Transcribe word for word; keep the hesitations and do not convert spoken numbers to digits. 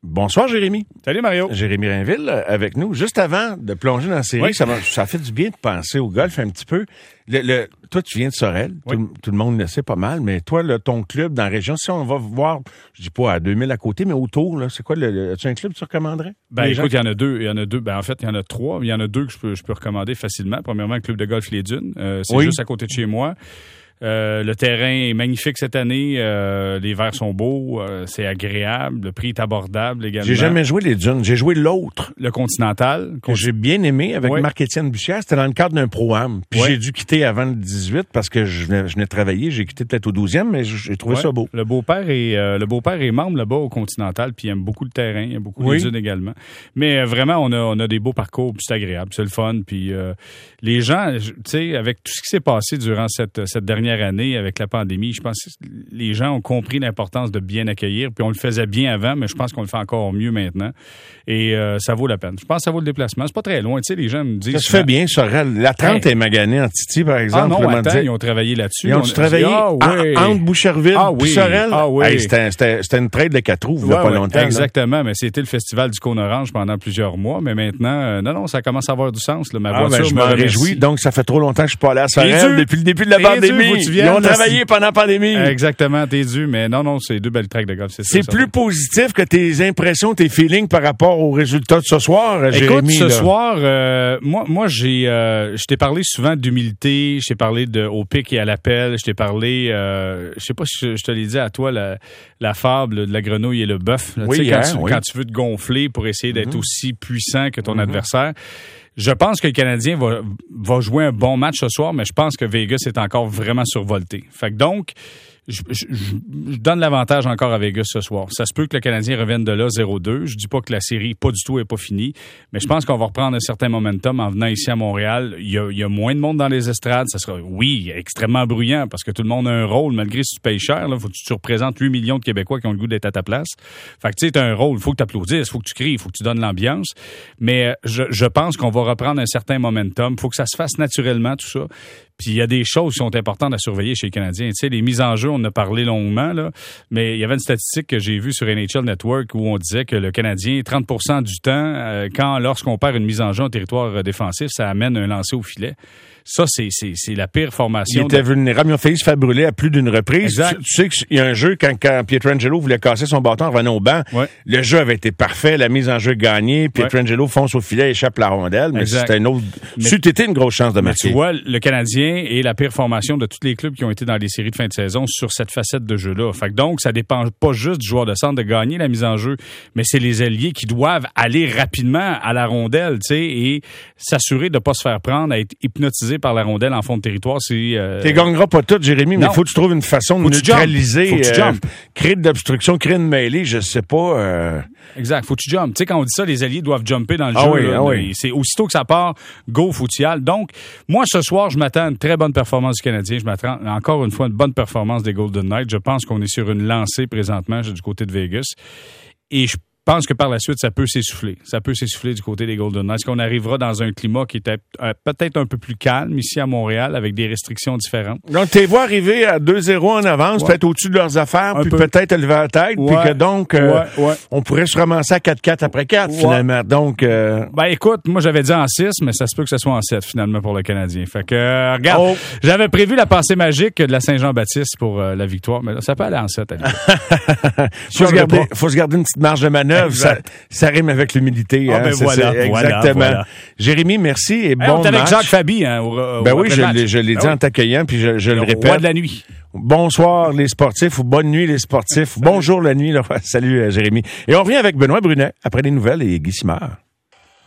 Bonsoir, Jérémy. Salut, Mario. Jérémy Rainville avec nous. Juste avant de plonger dans la série, oui. ça, va, ça fait du bien de penser au golf un petit peu. Le, le, toi, tu viens de Sorel. Oui. Tout, tout le monde le sait pas mal. Mais toi, là, ton club dans la région, si on va voir, je dis pas à deux mille à côté, mais autour, là, c'est quoi? Le, le, as-tu un club que tu recommanderais? Ben, écoute, il y en a deux. Il y en a deux. Ben, en fait, il y en a trois. Il y en a deux que je peux, je peux recommander facilement. Premièrement, le club de golf Les Dunes. Euh, c'est oui. juste à côté de chez moi. Euh, le terrain est magnifique cette année. Euh, les verts sont beaux. Euh, c'est agréable. Le prix est abordable également. J'ai jamais joué les Dunes. J'ai joué l'autre. Le Continental. Que j'ai bien aimé avec oui. Marc-Étienne Bussière. C'était dans le cadre d'un pro-am. Puis oui. j'ai dû quitter avant le dix-huit parce que je venais, je venais travailler. J'ai quitté peut-être au douzième, mais j'ai trouvé oui. ça beau. Le beau-père est, euh, le beau-père est membre là-bas au Continental, puis il aime beaucoup le terrain. Il aime beaucoup oui. les Dunes également. Mais euh, vraiment, on a, on a des beaux parcours, puis c'est agréable. C'est le fun. Puis euh, les gens, tu sais, avec tout ce qui s'est passé durant cette, cette dernière année, avec la pandémie, je pense que les gens ont compris l'importance de bien accueillir, puis on le faisait bien avant, mais je pense qu'on le fait encore mieux maintenant. Et euh, ça vaut la peine. Je pense que ça vaut le déplacement. C'est pas très loin. Tu sais, les gens me disent... Ça se fait bien, Sorel. La trente hey. est maganée en Titi, par exemple. Ah non, attends, ils ont travaillé là-dessus. Ils ont travaillé ah, oui. entre Boucherville ah, oui. et Sorel. Ah oui. Hey, c'était, c'était, c'était une trade de quatre roues, il n'y a ouais, pas ouais, longtemps. Exactement, là. mais c'était le festival du Cône Orange pendant plusieurs mois. Mais maintenant, euh, non, non, ça commence à avoir du sens. Là. Ma ah, voiture ben, je me m'en remercie. réjouis. Donc, ça fait trop longtemps que je suis pas allé à Sorel depuis le début de la t'es pandémie. Dû, Ils ont travaillé pendant la pandémie. Exactement, t'es dû. Mais non, non, c'est deux belles tracks de golf. C'est, c'est ça, plus ça. positif que tes impressions, tes feelings par rapport aux résultats de ce soir, Jérémy. Écoute, ce là. soir, euh, moi, moi, j'ai, euh, je t'ai parlé souvent d'humilité, je t'ai parlé de au pic et à l'appel, je t'ai parlé, euh, je sais pas si je, je te l'ai dit à toi, la, la fable de la grenouille et le bœuf. Là, oui, tu sais, quand, hein, tu, oui. quand tu veux te gonfler pour essayer d'être mm-hmm. aussi puissant que ton mm-hmm. adversaire. Je pense que le Canadien va, va jouer un bon match ce soir, mais je pense que Vegas est encore vraiment survolté. Fait que donc, Je, je, je donne l'avantage encore à Vegas ce soir. Ça se peut que le Canadien revienne de là zéro deux. Je dis pas que la série, pas du tout, est pas finie, mais je pense qu'on va reprendre un certain momentum en venant ici à Montréal. Il y a, il y a moins de monde dans les estrades. Ça sera, oui, extrêmement bruyant parce que tout le monde a un rôle, malgré si tu payes cher. Là, faut que tu représentes huit millions de Québécois qui ont le goût d'être à ta place. Fait que tu sais, t'as un rôle. Il faut que tu applaudisses, il faut que tu cries, il faut que tu donnes l'ambiance. Mais je, je pense qu'on va reprendre un certain momentum. Il faut que ça se fasse naturellement, tout ça. Puis il y a des choses qui sont importantes à surveiller chez les Canadiens. Tu sais, les mises en jeu, on en a parlé longuement, là, mais il y avait une statistique que j'ai vue sur N H L Network où on disait que le Canadien, trente pour cent du temps, euh, quand lorsqu'on perd une mise en jeu en territoire défensif, ça amène un lancer au filet. Ça, c'est, c'est, c'est la pire formation. Ils étaient de... vulnérables. Ils ont failli se faire brûler à plus d'une reprise. Exact. Tu, tu sais qu'il y a un jeu, quand, quand Pietrangelo voulait casser son bâton en revenant au banc, ouais. le jeu avait été parfait, la mise en jeu gagnée, Pietrangelo ouais. fonce au filet, échappe la rondelle, mais exact. C'était une autre... Mais, c'eût été une grosse chance de marquer. Tu vois, le Canadien est la pire formation de tous les clubs qui ont été dans les séries de fin de saison sur cette facette de jeu-là. Fait que donc, ça dépend pas juste du joueur de centre de gagner la mise en jeu, mais c'est les ailiers qui doivent aller rapidement à la rondelle, tu sais, et s'assurer de pas se faire prendre à être hypnotisé par la rondelle en fond de territoire. C'est, euh... Tu gagneras pas tout, Jérémy, mais il faut que tu trouves une façon de neutraliser, faut que tu euh, créer de l'obstruction, créer une mêlée, je sais pas. Euh... Exact, faut que tu jump. Tu sais, quand on dit ça, les alliés doivent jumper dans le ah jeu. Oui, là, ah oui. C'est aussitôt que ça part, go, faut que tu y ailles. Donc, moi, ce soir, je m'attends à une très bonne performance du Canadien. Je m'attends encore une fois à une bonne performance des Golden Knights. Je pense qu'on est sur une lancée présentement du côté de Vegas. Et je Je pense que par la suite, ça peut s'essouffler. Ça peut s'essouffler du côté des Golden Knights. Qu'on arrivera dans un climat qui était euh, peut-être un peu plus calme ici à Montréal, avec des restrictions différentes. Donc, tu les vois arriver à deux zéro en avance, ouais. peut-être au-dessus de leurs affaires, un puis peu. peut-être lever la tête, ouais. puis que donc, euh, ouais, ouais. on pourrait se ramasser à quatre quatre après quatre, ouais. finalement. Donc, euh... ben écoute, moi j'avais dit en six, mais ça se peut que ce soit en sept, finalement, pour le Canadien. Fait que, euh, regarde, oh. j'avais prévu la passée magique de la Saint-Jean-Baptiste pour euh, la victoire, mais là, ça peut aller en sept. faut, se garder, faut se garder une petite marge de manœuvre. Ça, ça rime avec l'humilité. Ah, hein, ben c'est, voilà, c'est, voilà, exactement. Voilà. Jérémy, merci et hey, bon on est match. avec Jacques Fabi, hein, au, au ben oui, je l'ai, je l'ai dit ben en t'accueillant, puis je, je le, le répète. Roi de la nuit. Bonsoir les sportifs ou bonne nuit les sportifs. Bonjour la nuit. Là. Salut Jérémy. Et on revient avec Benoît Brunet après les nouvelles et Guy Simard.